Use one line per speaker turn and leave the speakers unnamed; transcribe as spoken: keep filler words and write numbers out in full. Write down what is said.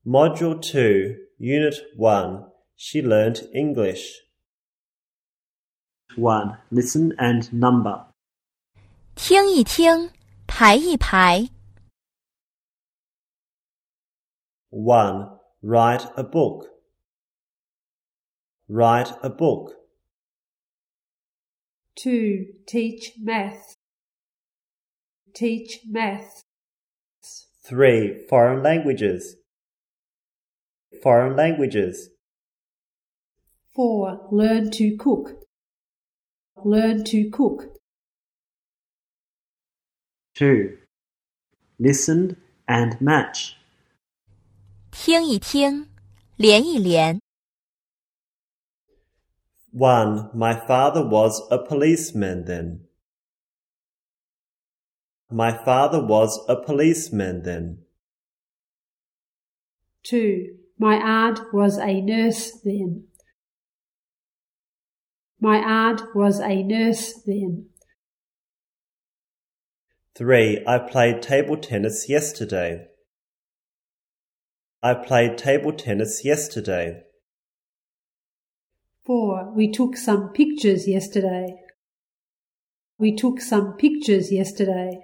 Module two, Unit one. She learnt English. one. Listen and number.
听一听，排一排。
one. Write a book. Write a book.
two. Teach math. Teach math.
three. Foreign languages. Foreign languages.
four. Learn to cook. Learn to cook.
two. Listen and match.
听一听，连一连。
one. My father was a policeman then. My father was a policeman then.
two. My aunt was a nurse then. My aunt was a nurse then.
three. I played table tennis yesterday. I played table tennis yesterday.
four. We took some pictures yesterday. We took some pictures yesterday.